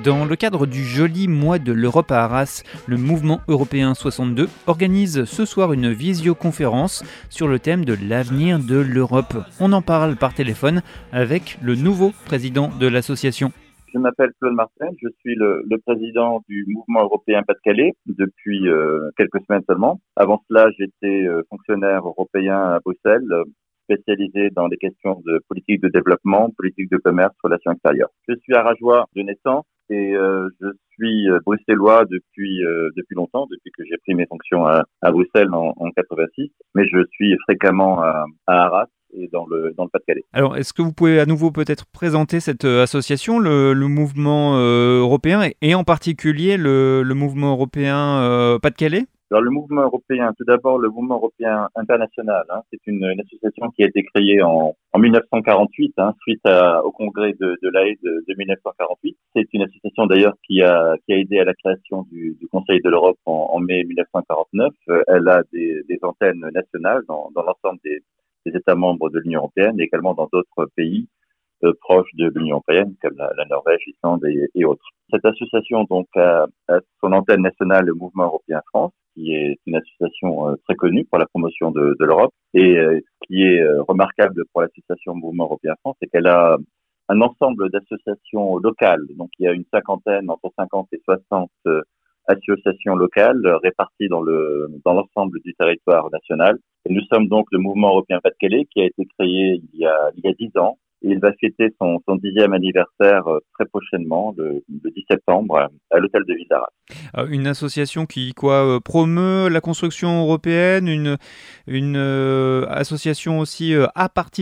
Dans le cadre du joli mois de l'Europe à Arras, le Mouvement européen 62 organise ce soir une visioconférence sur le thème de l'avenir de l'Europe. On en parle par téléphone avec le nouveau président de l'association. Je m'appelle Claude Martin, je suis le président du Mouvement européen Pas-de-Calais depuis quelques semaines seulement. Avant cela, j'étais fonctionnaire européen à Bruxelles, spécialisé dans les questions de politique de développement, politique de commerce, relations extérieures. Je suis arageois de naissance et je suis bruxellois depuis longtemps, depuis que j'ai pris mes fonctions à Bruxelles en 86, mais je suis fréquemment à Arras et dans le Pas-de-Calais. Alors, est-ce que vous pouvez à nouveau peut-être présenter cette association, le mouvement européen, et en particulier le mouvement européen Pas-de-Calais ? Alors, le mouvement européen, tout d'abord, le mouvement européen international, c'est une association qui a été créée en 1948, suite au congrès de La Haye de 1948. C'est une association d'ailleurs qui a aidé à la création du Conseil de l'Europe en mai 1949. Elle a des antennes nationales dans l'ensemble des États membres de l'Union européenne et également dans d'autres pays proches de l'Union européenne comme la Norvège, l'Islande et autres. Cette association donc a son antenne nationale, le Mouvement européen France, qui est une association très connue pour la promotion de l'Europe. Et ce qui est remarquable pour l'association Mouvement européen France, c'est qu'elle a un ensemble d'associations locales. Donc il y a une cinquantaine, entre 50 et 60 associations locales réparties dans l'ensemble du territoire national. Et nous sommes donc le Mouvement européen Pas-de-Calais qui a été créé il y a 10 ans. Et il va fêter son 10e anniversaire très prochainement, le 10 septembre, à l'hôtel de ville d'Arras. Une association qui promeut la construction européenne, une association aussi apartisane ?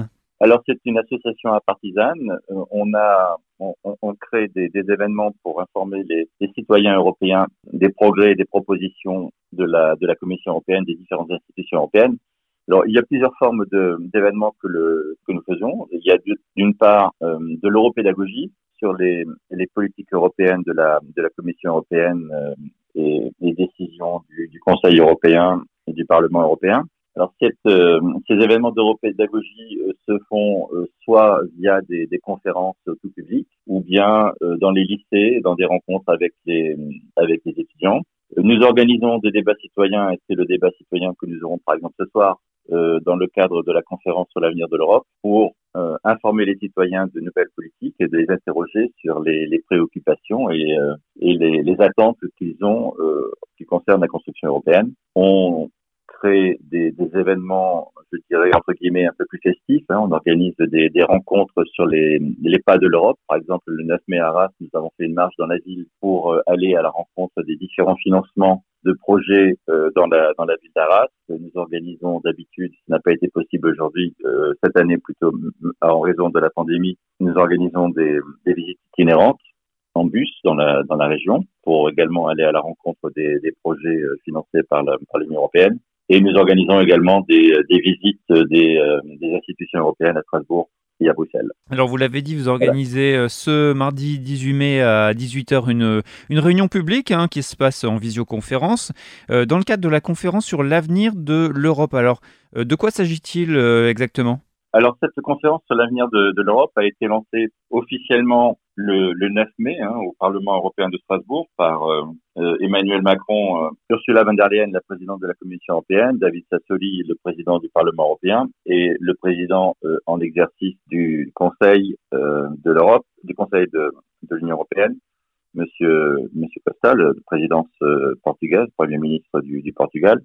Alors c'est une association apartisane. On crée des événements pour informer les citoyens européens des progrès et des propositions de la Commission européenne, des différentes institutions européennes. Alors, il y a plusieurs formes d'événements que nous faisons. Il y a d'une part de l'europédagogie sur les politiques européennes de la Commission européenne et les décisions du Conseil européen et du Parlement européen. Alors, ces événements d'europédagogie se font soit via des conférences tout public ou bien dans les lycées, dans des rencontres avec les étudiants. Nous organisons des débats citoyens et c'est le débat citoyen que nous aurons par exemple ce soir dans le cadre de la conférence sur l'avenir de l'Europe pour informer les citoyens de nouvelles politiques et de les interroger sur les préoccupations et les attentes qu'ils ont qui concernent la construction européenne. On crée des événements, je dirais entre guillemets, un peu plus festifs. On organise des rencontres sur les pas de l'Europe. Par exemple, le 9 mai à Arras, nous avons fait une marche dans la ville pour aller à la rencontre des différents financements de projets dans la ville d'Arras. Nous organisons d'habitude, ce n'a pas été possible aujourd'hui, cette année plutôt en raison de la pandémie, nous organisons des visites itinérantes en bus dans la région pour également aller à la rencontre des projets financés par l'Union européenne. Et nous organisons également des visites des institutions européennes à Strasbourg et à Bruxelles. Alors vous l'avez dit, vous organisez ce mardi 18 mai à 18h une réunion publique qui se passe en visioconférence dans le cadre de la conférence sur l'avenir de l'Europe. Alors de quoi s'agit-il exactement ? Alors cette conférence sur l'avenir de l'Europe a été lancée officiellement le 9 mai au Parlement européen de Strasbourg par Emmanuel Macron, Ursula von der Leyen, la présidente de la Commission européenne, David Sassoli, le président du Parlement européen et le président en exercice du Conseil de l'Europe, du Conseil de l'Union européenne, Monsieur Costa, le présidence portugaise, Premier ministre du Portugal.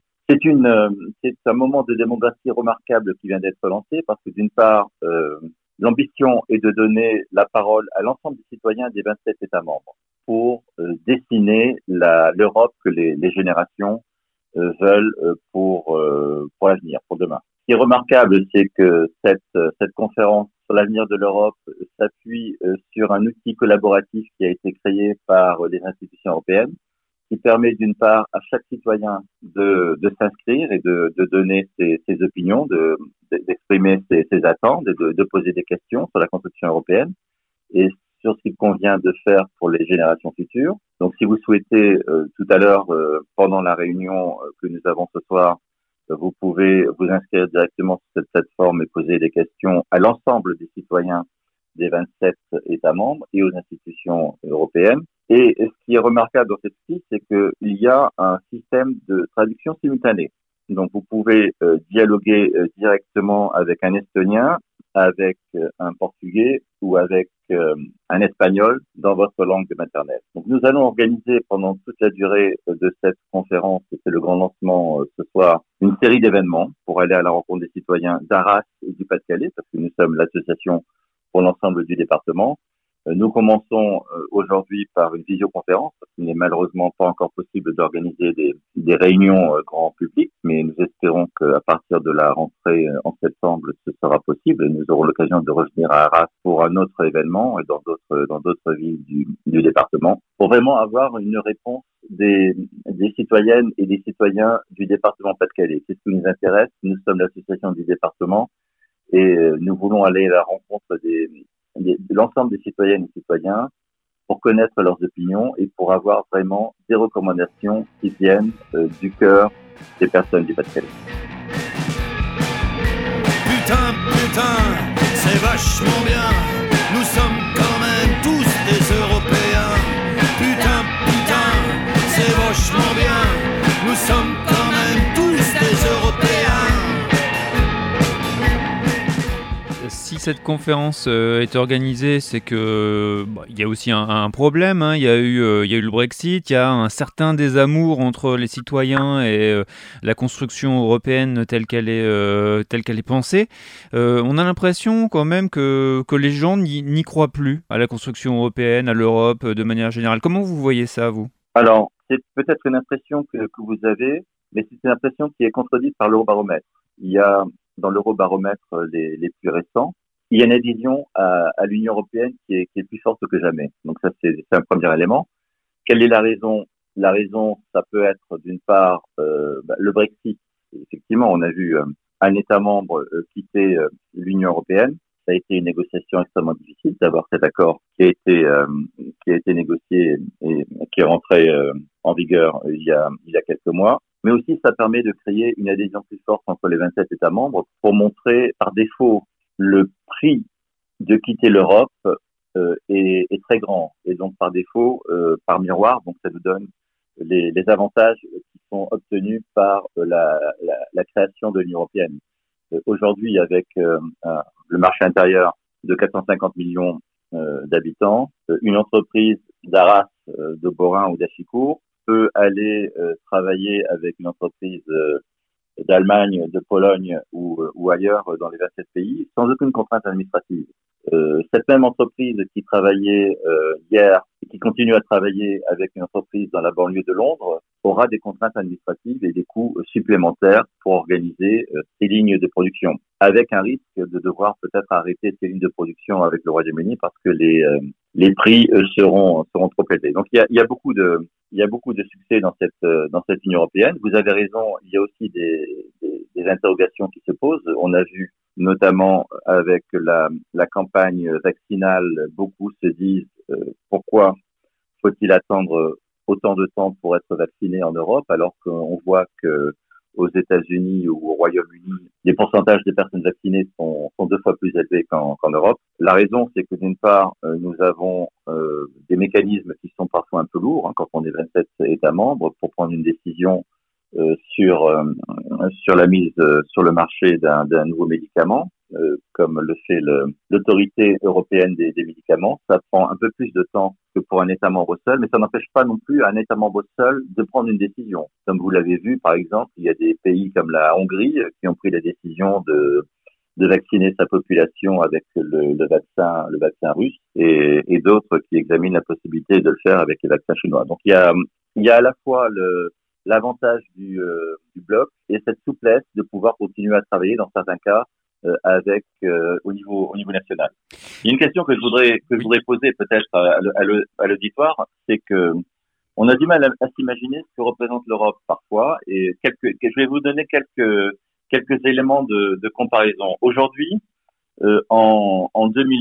C'est un moment de démocratie remarquable qui vient d'être lancé parce que d'une part, l'ambition est de donner la parole à l'ensemble des citoyens des 27 États membres pour dessiner l'Europe que les générations veulent pour l'avenir, pour demain. Ce qui est remarquable, c'est que cette conférence sur l'avenir de l'Europe s'appuie sur un outil collaboratif qui a été créé par les institutions européennes, qui permet d'une part à chaque citoyen de s'inscrire et de donner ses opinions, d'exprimer ses attentes et de poser des questions sur la construction européenne et sur ce qu'il convient de faire pour les générations futures. Donc si vous souhaitez tout à l'heure, pendant la réunion que nous avons ce soir, vous pouvez vous inscrire directement sur cette plateforme et poser des questions à l'ensemble des citoyens des 27 États membres et aux institutions européennes. Et ce qui est remarquable dans cette liste, c'est qu'il y a un système de traduction simultanée. Donc, vous pouvez dialoguer directement avec un Estonien, avec un Portugais ou avec un Espagnol dans votre langue maternelle. Donc, nous allons organiser pendant toute la durée de cette conférence, et c'est le grand lancement ce soir, une série d'événements pour aller à la rencontre des citoyens d'Arras et du Pas-de-Calais, parce que nous sommes l'association pour l'ensemble du département. Nous commençons aujourd'hui par une visioconférence, parce qu'il n'est malheureusement pas encore possible d'organiser des réunions grand public, mais nous espérons qu'à partir de la rentrée en septembre, ce sera possible et nous aurons l'occasion de revenir à Arras pour un autre événement et dans d'autres villes du département, pour vraiment avoir une réponse des citoyennes et des citoyens du département Pas-de-Calais. C'est ce qui nous intéresse. Nous sommes l'association du département et nous voulons aller à la rencontre de l'ensemble des citoyennes et citoyens pour connaître leurs opinions et pour avoir vraiment des recommandations qui viennent du cœur des personnes du Pas-de-Calais. Putain, c'est vachement bien. Nous sommes quand même tous des Européens. Putain, c'est vachement bien. Nous sommes quand même tous des Européens. Si cette conférence est organisée, c'est que il y a aussi un problème. Il y a eu le Brexit, il y a un certain désamour entre les citoyens et la construction européenne telle qu'elle est pensée. On a l'impression quand même que les gens n'y croient plus à la construction européenne, à l'Europe de manière générale. Comment vous voyez ça, vous ? Alors, c'est peut-être une impression que vous avez, mais c'est une impression qui est contredite par l'Eurobaromètre. Il y a dans l'Eurobaromètre les plus récents, il y a une adhésion à l'Union européenne qui est plus forte que jamais. Donc ça, c'est un premier élément. Quelle est la raison ? La raison, ça peut être d'une part le Brexit. Effectivement, on a vu un État membre quitter l'Union européenne. Ça a été une négociation extrêmement difficile d'avoir cet accord qui a été négocié et qui est rentré en vigueur il y a quelques mois. Mais aussi, ça permet de créer une adhésion plus forte entre les 27 États membres pour montrer par défaut le prix de quitter l'Europe est très grand. Et donc, par défaut, par miroir, donc ça nous donne les avantages qui sont obtenus par la création de l'Union européenne. Aujourd'hui, avec le marché intérieur de 450 millions d'habitants, une entreprise d'Arras, de Borin ou d'Achicourt peut aller travailler avec une entreprise d'Allemagne, de Pologne ou ailleurs dans les 27 pays sans aucune contrainte administrative. Cette même entreprise qui travaillait hier et qui continue à travailler avec une entreprise dans la banlieue de Londres aura des contraintes administratives et des coûts supplémentaires pour organiser ces lignes de production, avec un risque de devoir peut-être arrêter ces lignes de production avec le Royaume-Uni parce que les prix seront trop élevés. Donc il y a beaucoup de succès dans cette Union européenne. Vous avez raison, il y a aussi des interrogations qui se posent. On a vu notamment avec la campagne vaccinale, beaucoup se disent pourquoi faut-il attendre autant de temps pour être vacciné en Europe, alors qu'on voit que aux États-Unis ou au Royaume-Uni, les pourcentages des personnes vaccinées sont 2 fois plus élevés qu'en Europe. La raison, c'est que d'une part, nous avons des mécanismes qui sont parfois un peu lourds quand on est 27 États membres pour prendre une décision sur la mise sur le marché d'un nouveau médicament, comme le fait l'autorité européenne des médicaments. Ça prend un peu plus de temps que pour un État membre seul, mais ça n'empêche pas non plus un État membre seul de prendre une décision. Comme vous l'avez vu, par exemple, il y a des pays comme la Hongrie qui ont pris la décision de vacciner sa population avec le vaccin russe et d'autres qui examinent la possibilité de le faire avec les vaccins chinois. Donc il y a à la fois l'avantage du bloc et cette souplesse de pouvoir continuer à travailler dans certains cas avec au niveau national. Il y a une question que je voudrais poser peut-être à l'auditoire, c'est que on a du mal à s'imaginer ce que représente l'Europe parfois, et je vais vous donner quelques éléments de comparaison. Aujourd'hui, en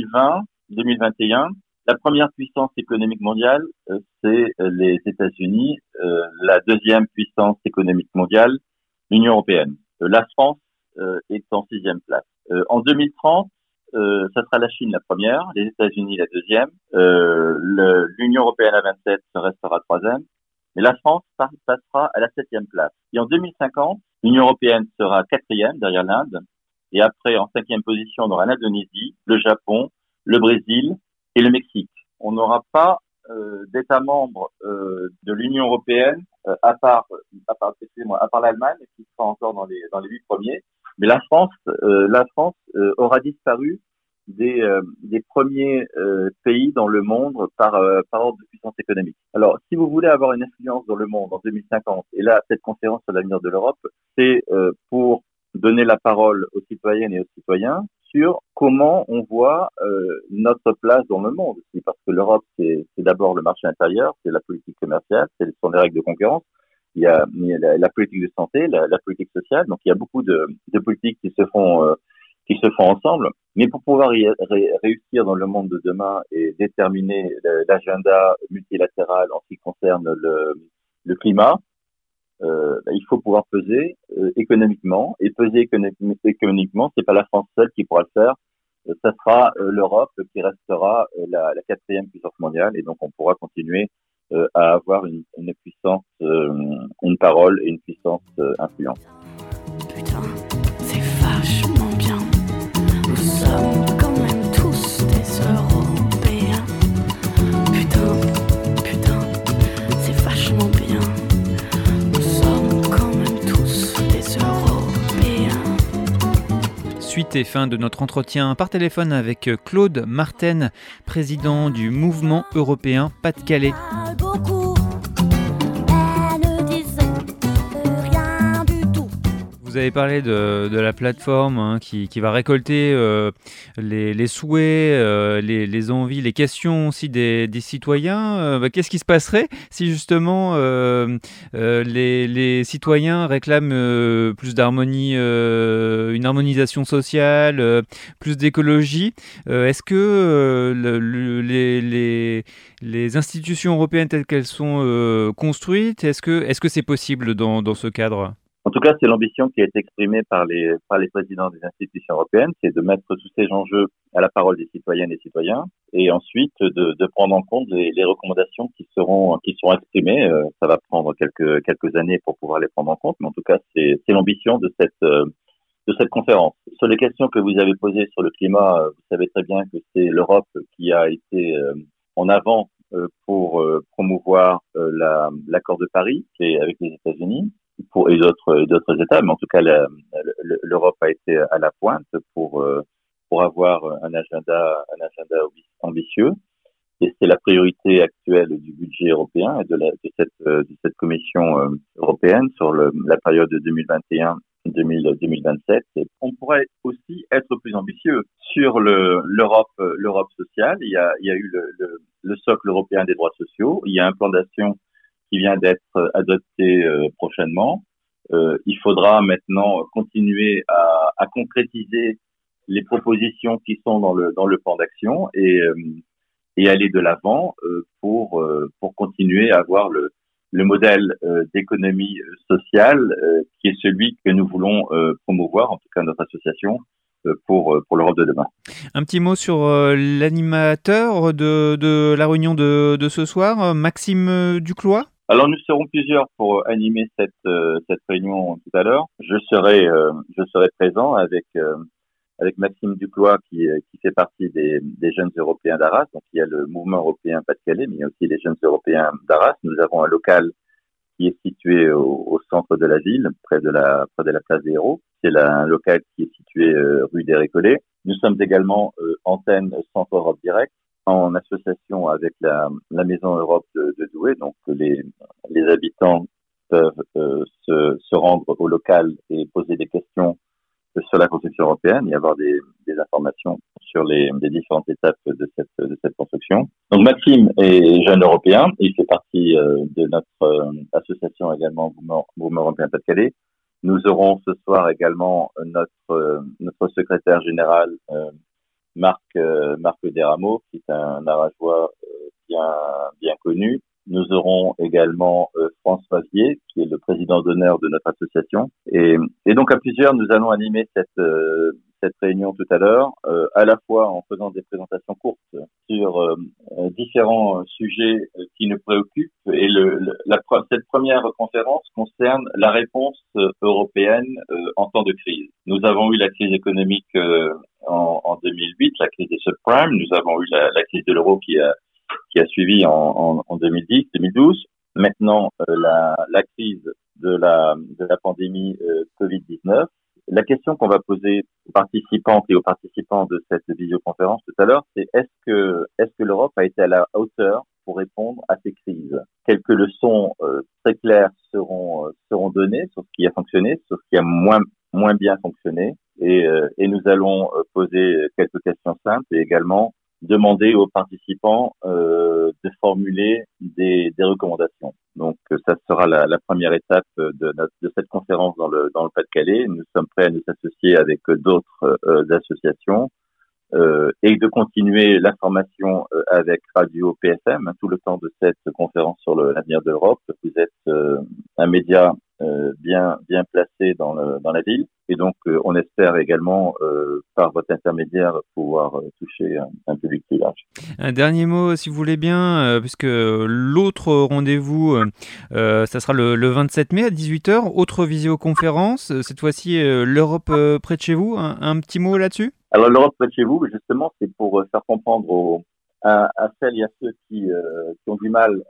2021, la première puissance économique mondiale, c'est les États-Unis. La deuxième puissance économique mondiale, l'Union européenne. La France est en 6e place. En 2030, ça sera la Chine la première, les États-Unis la deuxième, l'Union européenne à 27 restera troisième, et la France passera à la 7e place. Et en 2050, l'Union européenne sera quatrième derrière l'Inde, et après, en 5e position, on aura l'Indonésie, le Japon, le Brésil et le Mexique. On n'aura pas d'États membres de l'Union européenne à part l'Allemagne qui sera encore dans les 8 premiers. Mais la France aura disparu des premiers pays dans le monde par ordre de puissance économique. Alors, si vous voulez avoir une influence dans le monde en 2050, et là, cette conférence sur l'avenir de l'Europe, c'est pour donner la parole aux citoyennes et aux citoyens sur comment on voit notre place dans le monde aussi, parce que l'Europe, c'est d'abord le marché intérieur, c'est la politique commerciale, ce sont les règles de concurrence, il y a la politique de santé, la politique sociale, donc il y a beaucoup de politiques qui se font ensemble, mais pour pouvoir réussir dans le monde de demain et déterminer l'agenda multilatéral en ce qui concerne le climat, il faut pouvoir peser économiquement, et peser économiquement, c'est pas la France seule qui pourra le faire, ça sera l'Europe qui restera la 4e puissance mondiale, et donc on pourra continuer à avoir une puissance, une parole et une puissance influente. Putain, c'est vachement bien. Nous sommes quand même tous des Européens. Putain, c'est vachement bien. Nous sommes quand même tous des Européens. Suite et fin de notre entretien par téléphone avec Claude Martens, président du Mouvement européen Pas-de-Calais. Vous avez parlé de la plateforme qui va récolter les souhaits, les envies, les questions aussi des citoyens. Qu'est-ce qui se passerait si justement les citoyens réclament plus d'harmonie, une harmonisation sociale, plus d'écologie? Est-ce que les institutions européennes telles qu'elles sont construites, est-ce que c'est possible dans ce cadre? En tout cas, c'est l'ambition qui a été exprimée par les présidents des institutions européennes, c'est de mettre tous ces enjeux à la parole des citoyennes et citoyens, et ensuite de prendre en compte les recommandations qui seront exprimées. Ça va prendre quelques années pour pouvoir les prendre en compte, mais en tout cas, c'est l'ambition de cette conférence. Sur les questions que vous avez posées sur le climat, vous savez très bien que c'est l'Europe qui a été en avant pour promouvoir l'accord de Paris, c'est avec les États-Unis. Et d'autres États, mais en tout cas l'Europe a été à la pointe pour avoir un agenda ambitieux, et c'est la priorité actuelle du budget européen et de cette Commission européenne sur la période de 2021-2027. On pourrait aussi être plus ambitieux sur l'Europe sociale. Il y a eu le socle européen des droits sociaux, il y a un plan d'action qui vient d'être adopté prochainement. Il faudra maintenant continuer à concrétiser les propositions qui sont dans le plan d'action et aller de l'avant pour continuer à avoir le modèle d'économie sociale qui est celui que nous voulons promouvoir, en tout cas notre association, pour l'Europe de demain. Un petit mot sur l'animateur de la réunion de ce soir, Maxime Duclois. Alors nous serons plusieurs pour animer cette réunion tout à l'heure. Je serai présent avec Maxime Duclois qui fait partie des jeunes européens d'Arras. Donc il y a le mouvement européen Pas-de-Calais, mais il y a aussi les jeunes européens d'Arras. Nous avons un local qui est situé au centre de la ville, près de la place des Héros. C'est un local qui est situé rue des Récollets. Nous sommes également antenne Centre Europe Direct, en association avec la Maison Europe de Douai. Donc les habitants peuvent se rendre au local et poser des questions sur la construction européenne et avoir des informations sur les différentes étapes de cette construction. Donc Maxime est jeune européen, il fait partie de notre association également Mouvement européen Pas-de-Calais. Nous aurons ce soir également notre secrétaire général Marc Desrameaux, qui est un Arageois bien connu. Nous aurons également François Vier, qui est le président d'honneur de notre association. Et donc à plusieurs, nous allons animer cette réunion tout à l'heure, à la fois en faisant des présentations courtes sur différents sujets qui nous préoccupent. Et cette première conférence concerne la réponse européenne en temps de crise. Nous avons eu la crise économique en 2008, la crise des subprimes. Nous avons eu la crise de l'euro qui a suivi en 2010, 2012. Maintenant, la crise de la pandémie Covid-19. La question qu'on va poser aux participantes et aux participants de cette visioconférence tout à l'heure, c'est est-ce que l'Europe a été à la hauteur pour répondre à ces crises? Quelques leçons très claires seront données sur ce qui a fonctionné, sur ce qui a moins bien fonctionné, et nous allons poser quelques questions simples et également demander aux participants de formuler des recommandations. Donc ça sera la première étape de cette conférence dans le Pas-de-Calais. Nous sommes prêts à nous associer avec d'autres associations et de continuer la formation avec Radio PFM tout le temps de cette conférence sur l'avenir de l'Europe. Vous êtes un média bien placé dans la ville, et donc on espère également par votre intermédiaire pouvoir toucher un public plus large. Un dernier mot, si vous voulez bien, puisque l'autre rendez-vous, ça sera le 27 mai à 18h, autre visioconférence, cette fois-ci l'Europe près de chez vous, un petit mot là-dessus? Alors l'Europe près de chez vous, justement, c'est pour faire comprendre à celles et à ceux qui ont du mal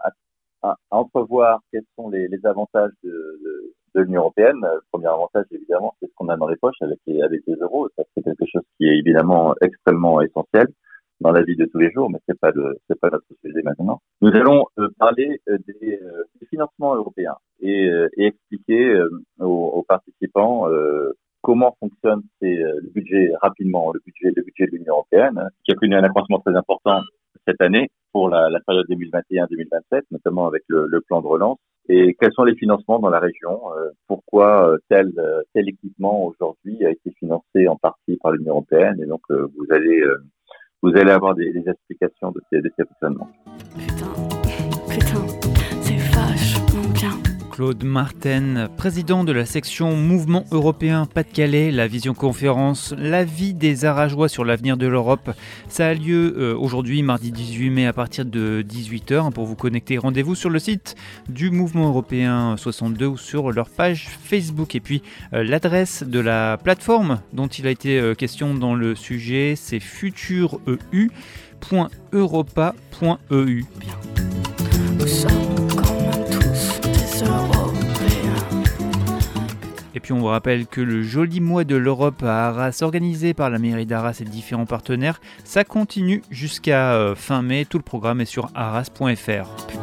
à entrevoir quels sont les avantages de l'Union européenne. Le premier avantage, évidemment, c'est ce qu'on a dans les poches avec les euros. Ça, c'est quelque chose qui est évidemment extrêmement essentiel dans la vie de tous les jours, mais c'est pas notre sujet maintenant. Nous allons parler des financements européens et expliquer aux participants comment fonctionne le budget rapidement, le budget de l'Union européenne, qui a connu un accroissement très important cette année pour la période 2021-2027, notamment avec le plan de relance, et quels sont les financements dans la région, pourquoi tel équipement aujourd'hui a été financé en partie par l'Union européenne, et donc vous allez avoir des explications de ces fonctionnements. Putain, c'est vachement bien. Claude Marten, président de la section Mouvement Européen Pas-de-Calais, la visioconférence L'avis des Arageois sur l'avenir de l'Europe. Ça a lieu aujourd'hui, mardi 18 mai, à partir de 18h. Pour vous connecter, rendez-vous sur le site du Mouvement Européen 62 ou sur leur page Facebook. Et puis, l'adresse de la plateforme dont il a été question dans le sujet, c'est futureu.europa.eu. Nous sommes quand même tous des Européens. Et puis on vous rappelle que le joli mois de l'Europe à Arras, organisé par la mairie d'Arras et différents partenaires, ça continue jusqu'à fin mai. Tout le programme est sur arras.fr.